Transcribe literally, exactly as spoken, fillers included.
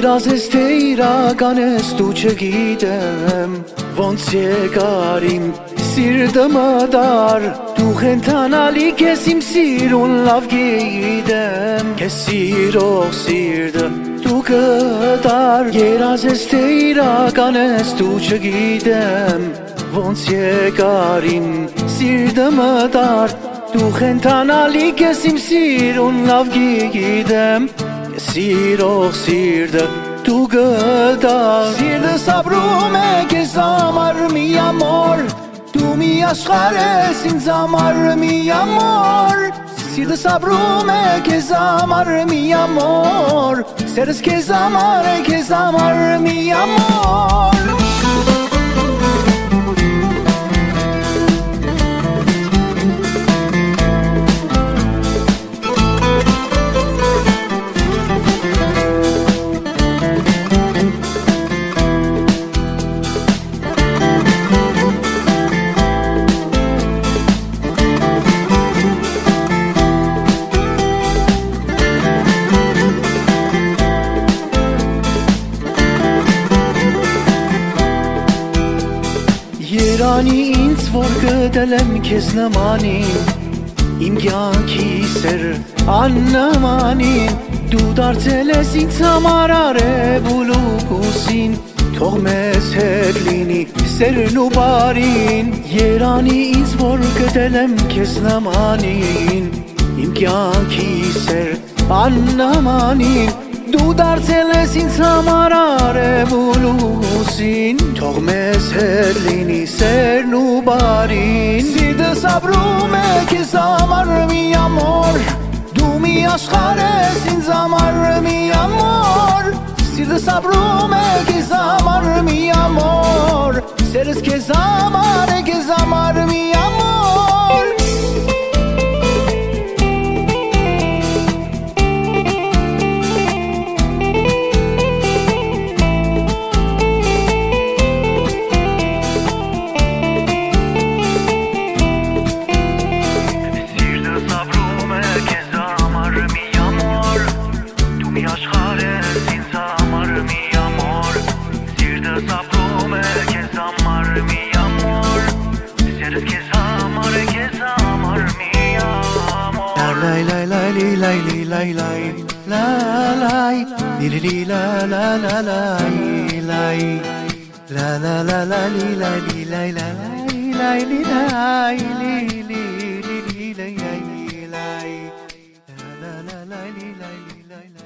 Երազ ես թե իրական ես դու չգիտեմ Ոնց եկար իմ սիրտը մտար Դու խենթանալի կես իմ սիրուն լավ գիտեմ Կես սիրող սիրտը դու կտար Երազ ես թե իրական ես դու չգիտեմ Ոնց եկար իմ սիրտը մտար Դու խենթանալի կես իմ սիրուն լավ գիտեմ Սիրող սիրտը դու գտար Սիրտս ապրում է քեզ համար մի ամոր Դու մի աշխարհ ես ինձ համար մի ամոր Սիրտս ապրում է քեզ համար մի ամոր Սերս քեզ համար է քեզ համար մի ամոր Երանի ինձ որ գտել եմ քեզ նմանին Իմ կյանքի սեր աննմանին Դու դարձել ես ինձ համար արև ու լուկուսին Թող մեզ հետ լինի սերն ու բարին Երանի ինձ որ գտել եմ քեզ նմանին Իմ կյանքի սեր աննմանին Դու դարձել ես ինձ համար արև ու լուսին Թող մեզ հետ լինի սերն ու բարին Սիրտս ապրում է քեզ համար մի ամոր Դու մի աշխարհ ես ինձ համար մի ամոր Սիրտս ապրում է քեզ համար մի ամոր Սերս քեզ համար է քեզ համար մի ամոր Lay lay lay lay lay lay lay li li la la la lay lay la la la la li lay li lay la lay li lay li li li li lay lay la la la la li lay li lay